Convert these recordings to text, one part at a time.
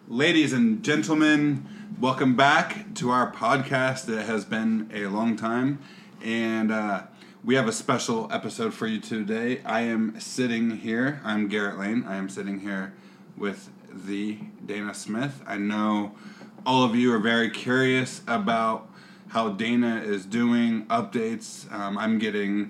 Ladies and gentlemen, welcome back to our podcast. It has been a long time, and we have a special episode for you today. I'm Garrett Lane. I am sitting here with the Dana Smith. I know all of you are very curious about how Dana is doing, updates. I'm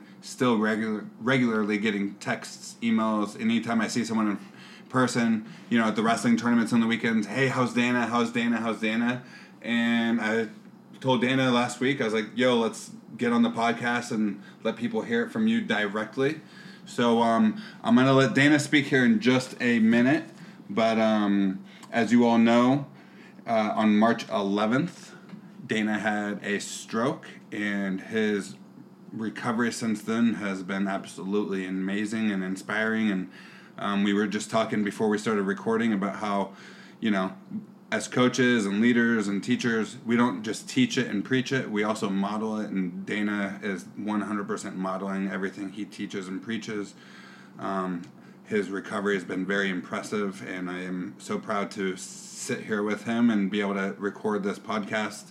regularly getting texts, emails, anytime I see someone in person, at the wrestling tournaments on the weekends. Hey, how's Dana? How's Dana? And I told Dana last week, I was like, yo, let's get on the podcast and let people hear it from you directly. So I'm going to let Dana speak here in just a minute. But as you all know, on March 11th, Dana had a stroke, and his recovery since then has been absolutely amazing and inspiring. And we were just talking before we started recording about how, as coaches and leaders and teachers, we don't just teach it and preach it, we also model it, and Dana is 100% modeling everything he teaches and preaches. His recovery has been very impressive, and I am so proud to sit here with him and be able to record this podcast.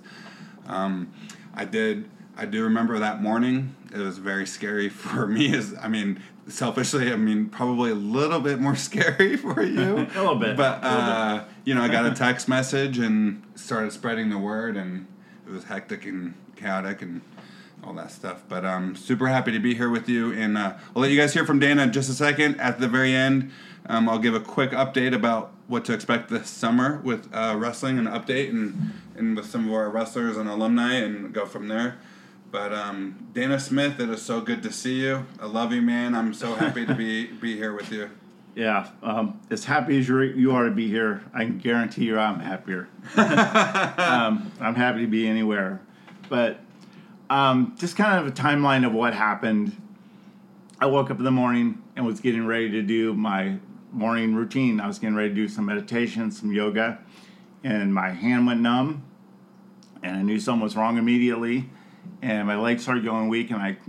I do remember that morning. It was very scary for me. Selfishly, probably a little bit more scary for you. A little bit. But, I got a text message and started spreading the word, and it was hectic and chaotic and all that stuff. But I'm super happy to be here with you, and I'll let you guys hear from Dana in just a second. At the very end, I'll give a quick update about what to expect this summer with wrestling, and update, and with some of our wrestlers and alumni, and go from there. But Dana Smith, it is so good to see you. I love you, man. I'm so happy to be here with you. Yeah, as happy as you are to be here, I can guarantee you I'm happier. I'm happy to be anywhere. But just kind of a timeline of what happened. I woke up in the morning and was getting ready to do my morning routine. I was getting ready to do some meditation, some yoga, and my hand went numb, and I knew something was wrong immediately. And my legs started going weak, and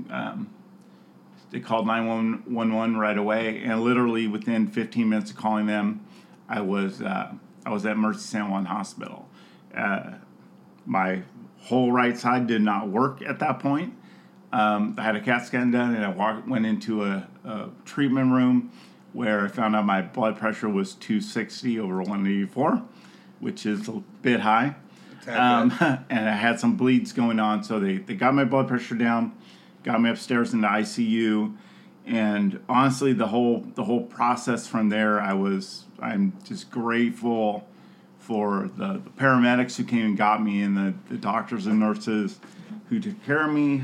they called 911 right away. And literally within 15 minutes of calling them, I was at Mercy San Juan Hospital. My whole right side did not work at that point. I had a CAT scan done, and I went into a treatment room where I found out my blood pressure was 260 over 184, which is a bit high. And I had some bleeds going on, so they got my blood pressure down, got me upstairs in the ICU, and honestly, the whole process from there, I'm just grateful for the paramedics who came and got me, and the doctors and nurses who took care of me.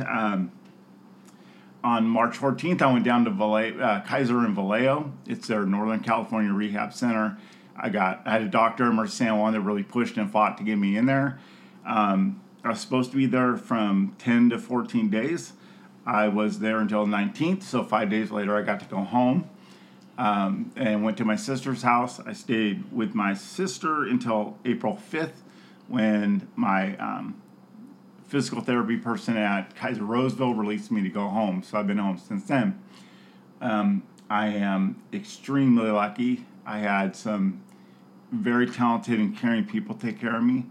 On March 14th, I went down to Kaiser in Vallejo. It's their Northern California Rehab Center. I had a doctor at Mercy San Juan that really pushed and fought to get me in there. I was supposed to be there from 10 to 14 days. I was there until the 19th, so 5 days later I got to go home and went to my sister's house. I stayed with my sister until April 5th when my physical therapy person at Kaiser Roseville released me to go home, so I've been home since then. I am extremely lucky. I had some very talented and caring people take care of me.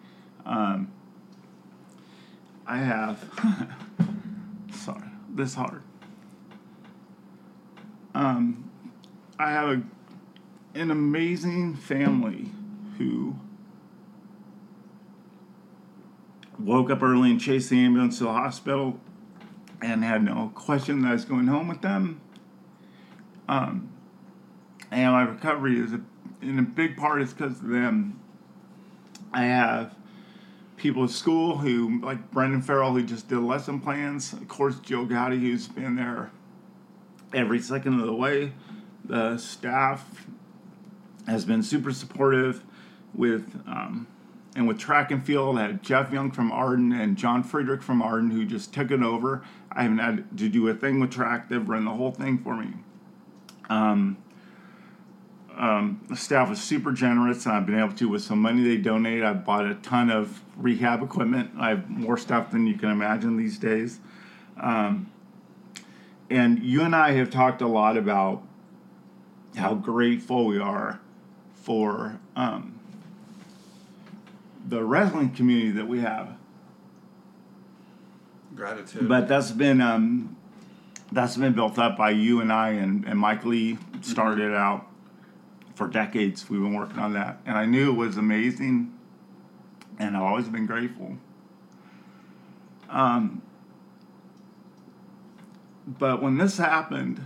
I have, this hard. I have an amazing family who woke up early and chased the ambulance to the hospital and had no question that I was going home with them. And my recovery in a big part is because of them. I have people at school who, like Brendan Farrell, who just did lesson plans. Of course, Joe Gowdy, who's been there every second of the way. The staff has been super supportive with track and field. I had Jeff Young from Arden and John Friedrich from Arden who just took it over. I haven't had to do a thing with track. They've run the whole thing for me. The staff was super generous, and I've been able to, with some money they donated, I bought a ton of rehab equipment. I have more stuff than you can imagine these days. And you and I have talked a lot about how grateful we are for the wrestling community that we have. Gratitude. But that's been built up by you and I and Mike Lee started it out for decades. We've been working on that, and I knew it was amazing, and I've always been grateful. But when this happened,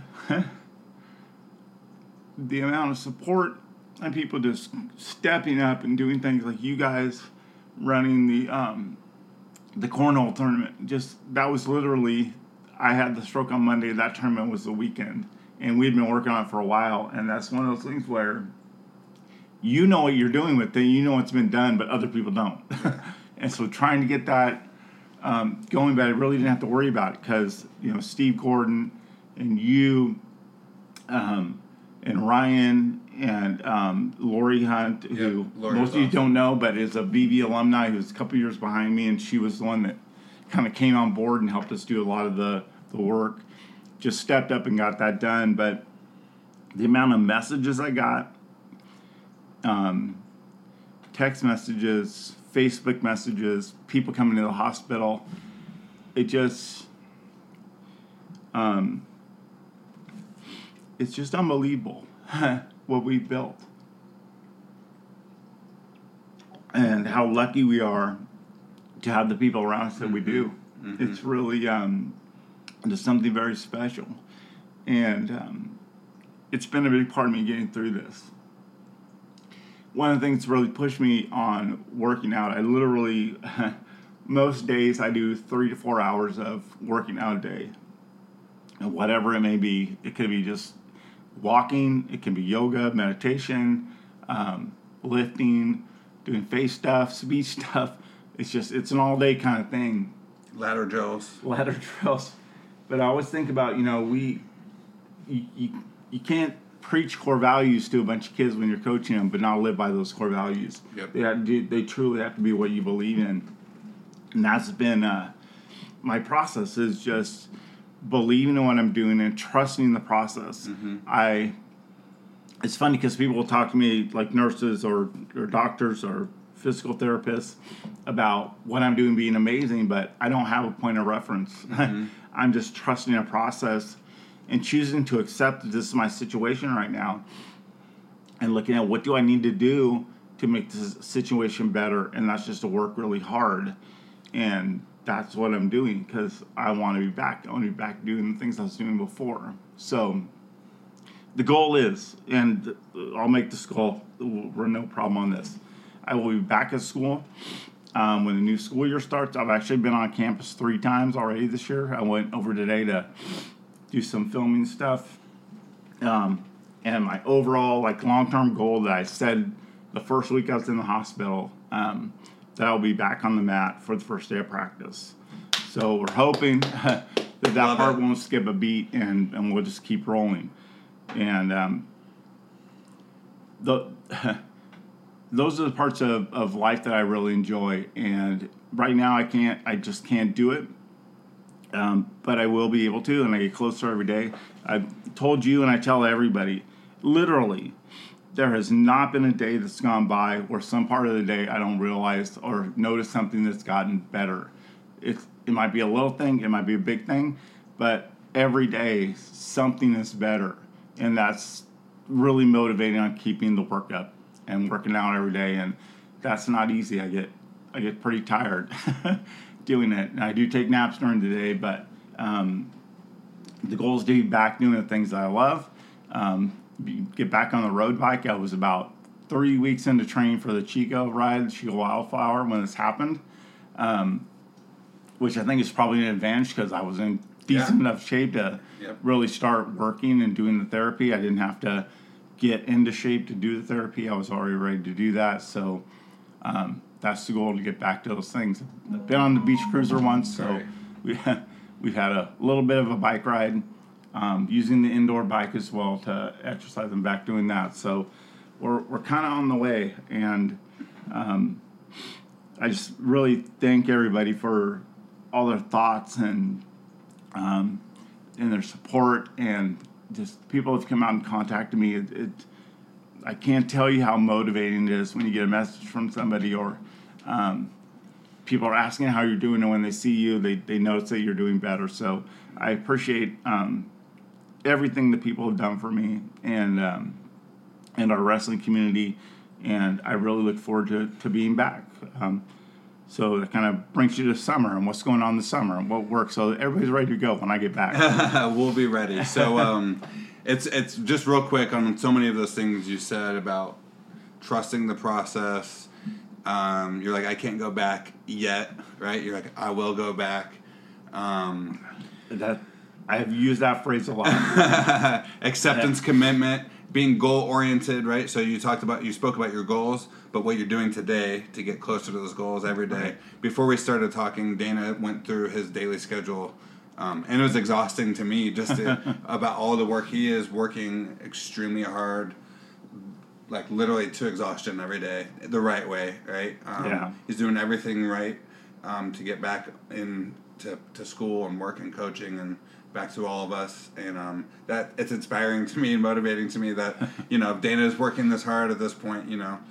the amount of support and people just stepping up and doing things like you guys running the cornhole tournament, just that was literally, I had the stroke on Monday, that tournament was the weekend, and we'd been working on it for a while, and that's one of those things where you know what you're doing with it, you know what's been done, but other people don't. And so trying to get that going, but I really didn't have to worry about it because, Steve Gordon and you and Ryan and Lori Hunt, who most of you don't know, but is a BV alumni who's a couple years behind me, and she was the one that kind of came on board and helped us do a lot of the work, just stepped up and got that done. But the amount of messages I got, text messages, Facebook messages, people coming to the hospital, it just, it's just unbelievable what we built. And how lucky we are to have the people around us that we do. Mm-hmm. It's really just something very special. And it's been a big part of me getting through this. One of the things that's really pushed me on working out, I literally, most days I do 3 to 4 hours of working out a day. And whatever it may be, it could be just walking, it can be yoga, meditation, lifting, doing face stuff, speech stuff. It's an all-day kind of thing. Ladder drills. But I always think about, you can't preach core values to a bunch of kids when you're coaching them, but not live by those core values. Yep. They truly have to be what you believe in. And that's been my process, is just believing in what I'm doing and trusting the process. Mm-hmm. It's funny because people will talk to me, like nurses or doctors or physical therapists, about what I'm doing being amazing, but I don't have a point of reference. Mm-hmm. I'm just trusting a process and choosing to accept that this is my situation right now and looking at what do I need to do to make this situation better, and that's just to work really hard. And that's what I'm doing because I want to be back. I want to be back doing the things I was doing before. So the goal is, and I'll make this goal, we're no problem on this, I will be back at school when the new school year starts. I've actually been on campus 3 times already this year. I went over today to do some filming stuff. And my overall long-term goal that I said the first week I was in the hospital, that I'll be back on the mat for the first day of practice. So we're hoping that part won't skip a beat, and we'll just keep rolling. And those are the parts of life that I really enjoy. And right now I just can't do it. But I will be able to, and I get closer every day. I've told you, and I tell everybody, literally, there has not been a day that's gone by where some part of the day I don't realize or notice something that's gotten better. It might be a little thing, it might be a big thing, but every day something is better. And that's really motivating on keeping the work up and working out every day. And that's not easy. I get pretty tired doing it. And I do take naps during the day, but the goal is to be back doing the things that I love. Get back on the road bike. I was about 3 weeks into training for the Chico ride, the Chico Wildflower, when this happened, which I think is probably an advantage because I was in decent enough shape to really start working and doing the therapy. I didn't have to get into shape to do the therapy. I was already ready to do that. So that's the goal, to get back to those things. I've been on the beach cruiser once, so we've had a little bit of a bike ride, using the indoor bike as well to exercise, and back doing that. So we're kind of on the way, and I just really thank everybody for all their thoughts and their support, and just people have come out and contacted me. I can't tell you how motivating it is when you get a message from somebody, or People are asking how you're doing, and when they see you, they notice that you're doing better. So I appreciate everything that people have done for me and our wrestling community, and I really look forward to being back. So that kind of brings you to summer and what's going on this summer and what works. So everybody's ready to go when I get back. We'll be ready. So it's just real quick on so many of those things you said about trusting the process. You're like, I can't go back yet, right? You're like, I will go back. That I have used that phrase a lot. Acceptance, commitment, being goal oriented, right? So you spoke about your goals, but what you're doing today to get closer to those goals every day. Right. Before we started talking, Dana went through his daily schedule, and it was exhausting to me about all the work he is working extremely hard. Like literally to exhaustion every day, the right way, right? He's doing everything right to get back to school and work and coaching and back to all of us. And that it's inspiring to me and motivating to me that if Dana is working this hard at this point,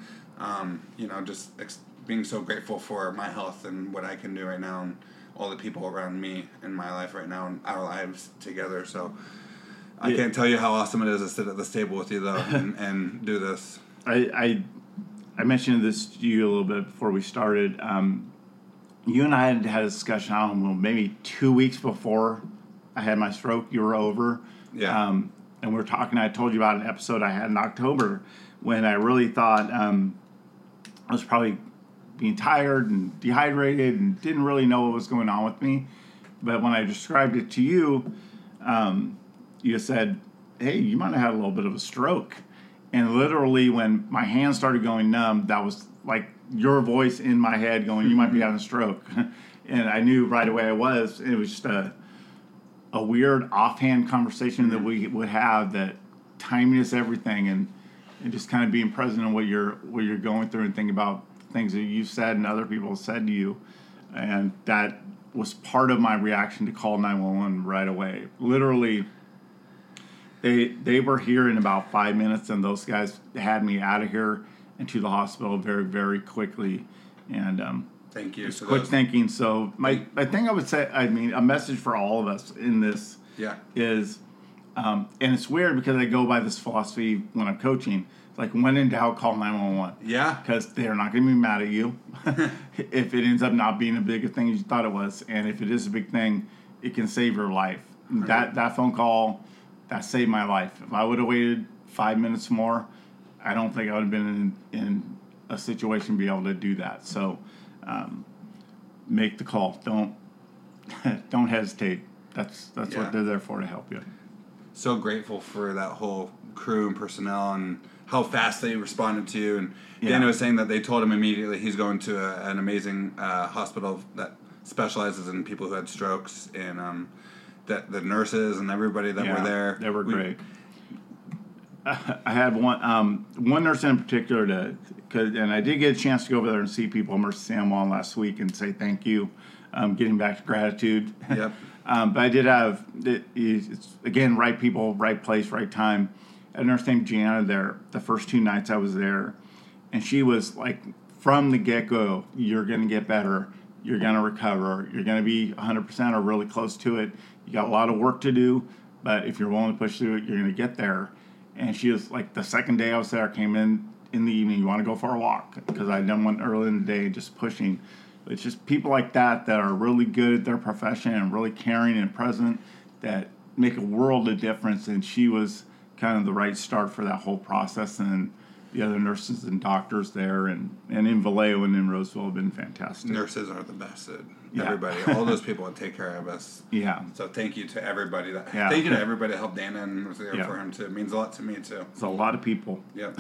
just being so grateful for my health and what I can do right now and all the people around me in my life right now and our lives together. So. I can't tell you how awesome it is to sit at this table with you, though, and do this. I mentioned this to you a little bit before we started. You and I had a discussion, I don't know, maybe 2 weeks before I had my stroke. You were over. Yeah. And we were talking, I told you about an episode I had in October when I really thought I was probably being tired and dehydrated and didn't really know what was going on with me. But when I described it to you, you said, hey, you might have had a little bit of a stroke. And literally when my hands started going numb, that was like your voice in my head going, you might be having a stroke. And I knew right away I was. It was just a weird offhand conversation that we would have, that timing is everything, and just kind of being present in what you're going through and thinking about things that you've said and other people have said to you. And that was part of my reaction to call 911 right away. Literally, They were here in about 5 minutes, and those guys had me out of here and to the hospital very, very quickly. And thank you. Quick thinking. So my thing I would say, a message for all of us in this is, and it's weird because I go by this philosophy when I'm coaching. It's like, when in doubt, call 911. Yeah. Because they're not going to be mad at you if it ends up not being a big thing as you thought it was. And if it is a big thing, it can save your life. Right. That phone call... that saved my life. If I would have waited 5 minutes more, I don't think I would have been in a situation to be able to do that. So, make the call. Don't hesitate. That's what they're there for, to help you. So grateful for that whole crew and personnel and how fast they responded to you. And Dana was saying that they told him immediately he's going to an amazing hospital that specializes in people who had strokes, and that the nurses and everybody that were there. They were great. I had one nurse in particular and I did get a chance to go over there and see people at Mercy San Juan last week and say thank you, getting back to gratitude. Yep. But I did have, it's, again, right people, right place, right time. A nurse named Gianna there the first 2 nights I was there, and she was like, from the get-go, you're going to get better. You're going to recover. You're going to be 100% or really close to it. You got a lot of work to do, but if you're willing to push through it, you're going to get there. And she was like, the second day I was there, I came in the evening, you want to go for a walk? Because I'd done one early in the day, just pushing. It's just people like that are really good at their profession and really caring and present that make a world of difference. And she was kind of the right start for that whole process. And the other nurses and doctors there and in Vallejo and in Roseville have been fantastic. Nurses are the best at everybody. All those people that take care of us. Yeah. So thank you to everybody. Thank you to everybody that helped Dana and was there for him too. It means a lot to me too. It's a lot of people. Yep.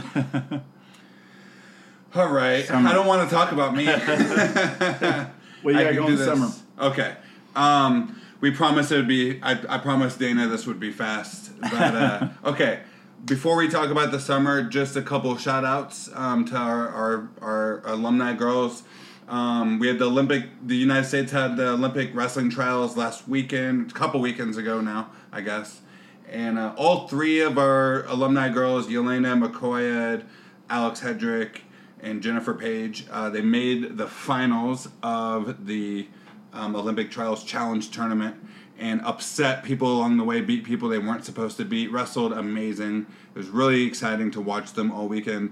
All right. I don't want to talk about me. Well, you got to go in the summer. Okay. We promised it would be. I promised Dana this would be fast. But okay. Before we talk about the summer, just a couple of shout outs to our alumni girls. We had the United States had the Olympic wrestling trials last weekend, a couple weekends ago now, I guess. And all 3 of our alumni girls, Yelena McCoy, Alex Hedrick, and Jennifer Page. They made the finals of the Olympic Trials Challenge tournament and upset people along the way, beat people they weren't supposed to beat, wrestled amazing. It was really exciting to watch them all weekend.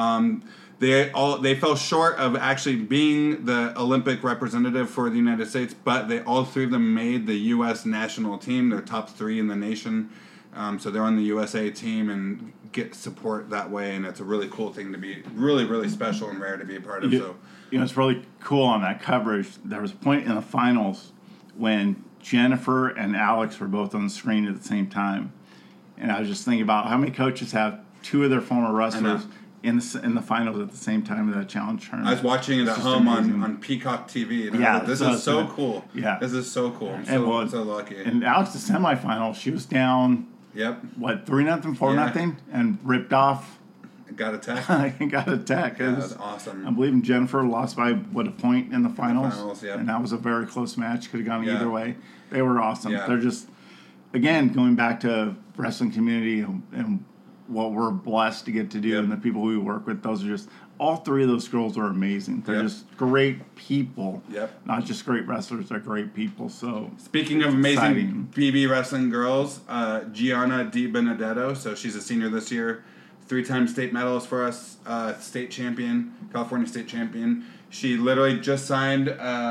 They fell short of actually being the Olympic representative for the United States, but all three of them made the U.S. national team. They're top 3 in the nation, so they're on the USA team and get support that way, and it's a really cool thing to be, really, really special and rare to be a part of. So, it's really cool on that coverage. There was a point in the finals when Jennifer and Alex were both on the screen at the same time, and I was just thinking about how many coaches have 2 of their former wrestlers in the finals at the same time of that challenge tournament. I was watching it at home on Peacock TV, and I was like, this is so cool. Yeah. This is so cool. I'm so lucky. And Alex, the semifinal, she was down, 3-0, 4-0, and ripped off. Got attacked. Got attacked. Yeah, that was awesome. I believe Jennifer lost by, a point in the finals? And that was a very close match. Could have gone either way. They were awesome. Yeah. They're just, again, going back to wrestling community and what we're blessed to get to do, and the people we work with, those are just, all 3 of those girls are amazing. They're just great people. Not just great wrestlers, they're great people. So speaking of amazing BB wrestling girls, Gianna Di Benedetto, so she's a senior this year, 3-time state medalist for us, state champion, California state champion. She literally just signed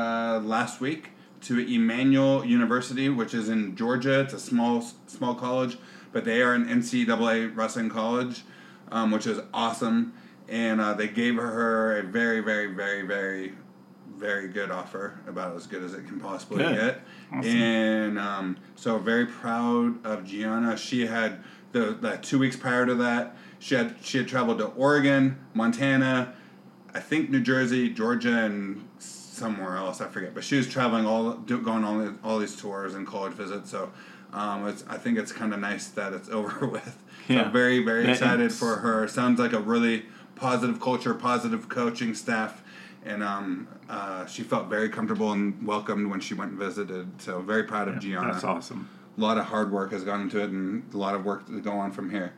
last week to Emmanuel University, which is in Georgia. It's a small college, but they are an NCAA wrestling college, which is awesome. And they gave her a very, very, very, very, very good offer, about as good as it can possibly get. Awesome. And so very proud of Gianna. She had the 2 weeks prior to that, she had traveled to Oregon, Montana, I think New Jersey, Georgia, and somewhere else, I forget. But she was traveling going all these tours and college visits. So I think it's kind of nice that it's over with. So very, very excited for her. Sounds like a really positive culture, positive coaching staff, and she felt very comfortable and welcomed when she went and visited. So very proud of Gianna. That's awesome. A lot of hard work has gone into it, and a lot of work to go on from here.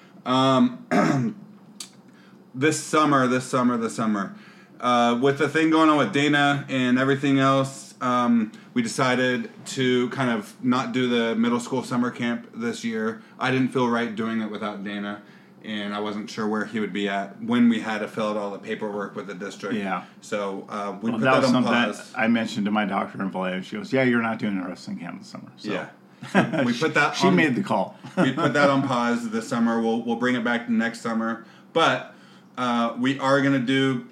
This summer, with the thing going on with Dana and everything else, we decided to kind of not do the middle school summer camp this year. I didn't feel right doing it without Dana, and I wasn't sure where he would be at when we had to fill out all the paperwork with the district. Yeah. So we put that on pause. That I mentioned to my doctor in Vallejo. She goes, you're not doing a wrestling camp this summer. So. Yeah. So we put that. She made the call. We put that on pause this summer. We'll bring it back next summer, but we are gonna do,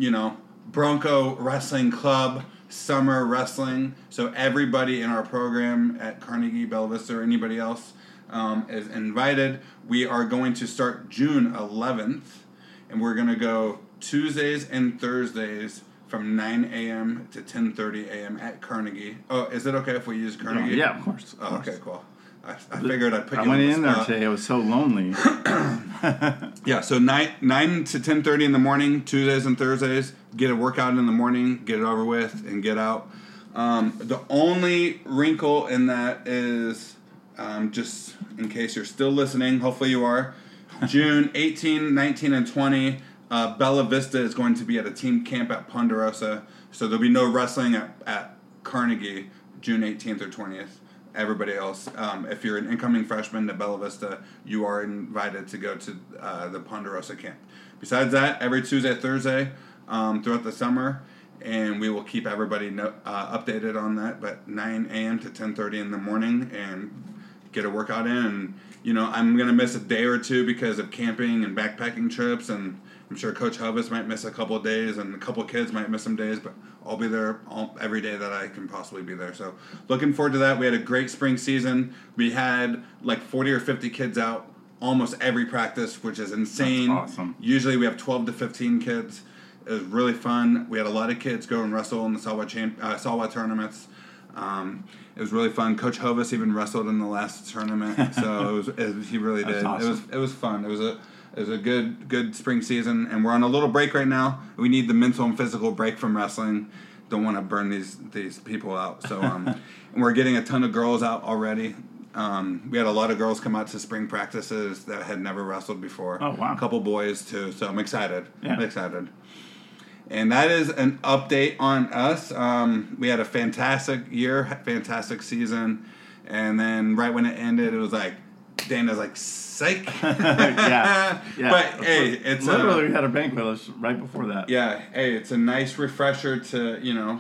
Bronco Wrestling Club summer wrestling. So everybody in our program at Carnegie, Bella Vista, or anybody else is invited. We are going to start June 11th, and we're gonna go Tuesdays and Thursdays from 9 a.m. to 10:30 a.m. at Carnegie. Oh, is it okay if we use Carnegie? Yeah, of course. Oh, okay, cool. I figured I'd put you on the spot. I went in there today. I was so lonely. Yeah, so 9 to 10:30 in the morning, Tuesdays and Thursdays. Get a workout in the morning, get it over with, and get out. The only wrinkle in that is, just in case you're still listening, hopefully you are, June 18, 19, and 20, Bella Vista is going to be at a team camp at Ponderosa. So there'll be no wrestling at Carnegie June 18th or 20th. Everybody else, if you're an incoming freshman to Bella Vista, you are invited to go to the Ponderosa camp. Besides that, every Tuesday, Thursday, throughout the summer, and we will keep everybody updated on that. But 9 a.m. to 10:30 in the morning, and get a workout in. And I'm gonna miss a day or two because of camping and backpacking trips, and I'm sure Coach Hovis might miss a couple of days, and a couple of kids might miss some days, but I'll be there every day that I can possibly be there. So looking forward to that. We had a great spring season. We had like 40 or 50 kids out almost every practice, which is insane. That's awesome. Usually we have 12 to 15 kids. It was really fun. We had a lot of kids go and wrestle in the Salwa tournaments. It was really fun. Coach Hovis even wrestled in the last tournament, so he really did. Awesome. It was fun. It was a good spring season, and we're on a little break right now. We need the mental and physical break from wrestling. Don't want to burn these people out. So and we're getting a ton of girls out already. We had a lot of girls come out to spring practices that had never wrestled before. Oh, wow. A couple boys, too. So I'm excited. Yeah. I'm excited. And that is an update on us. We had a fantastic year, fantastic season. And then right when it ended, it was like, Dana's like, psych. Yeah. But, hey, it's literally we had a banquet right before that. Yeah. Hey, it's a nice refresher to,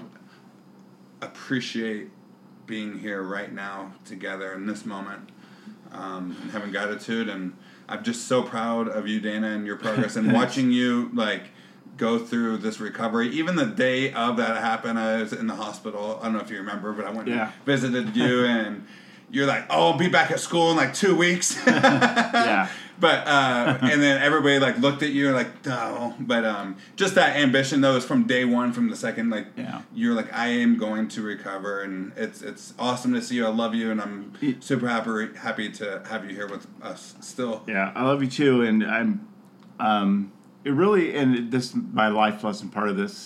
appreciate being here right now together in this moment, and having gratitude. And I'm just so proud of you, Dana, and your progress and watching you go through this recovery. Even the day of that happened, I was in the hospital. I don't know if you remember, but I went and visited you, and you're like, "Oh, I'll be back at school in 2 weeks." Yeah. But and then everybody looked at you like, no. But just that ambition though is from day one, from the second you're like, I am going to recover, and it's awesome to see you. I love you, and I'm super happy to have you here with us still. Yeah, I love you too, and I'm it really, and this my life lesson part of this.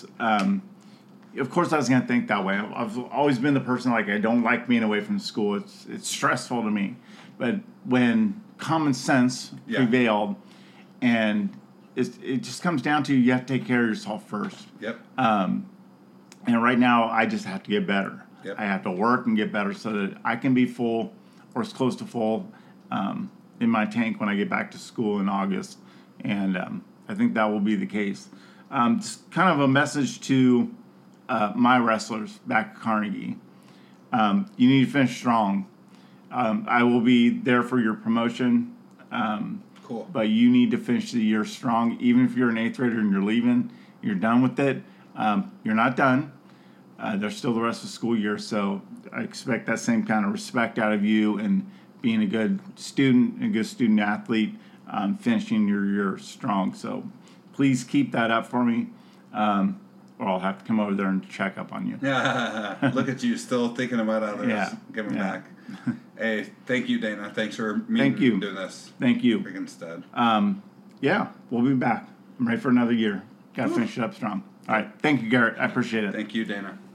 Of course, I was gonna think that way. I've always been the person I don't like being away from school. It's stressful to me, but when common sense prevailed, and it just comes down to you have to take care of yourself first. Yep. And right now, I just have to get better. Yep. I have to work and get better so that I can be full or as close to full in my tank when I get back to school in August. And I think that will be the case. Just kind of a message to my wrestlers back at Carnegie. You need to finish strong. I will be there for your promotion. Cool. But you need to finish the year strong. Even if you're an 8th grader and you're leaving, you're done with it. You're not done. There's still the rest of the school year. So I expect that same kind of respect out of you and being a good student, a good student athlete, finishing your year strong. So please keep that up for me. Or I'll have to come over there and check up on you. Look at you, still thinking about others. Yeah. Giving back. Hey, thank you, Dana. Thanks for doing this. Thank you. Freaking stud. Yeah, we'll be back. I'm ready for another year. Got to finish it up strong. All right. Thank you, Garrett. I appreciate it. Thank you, Dana.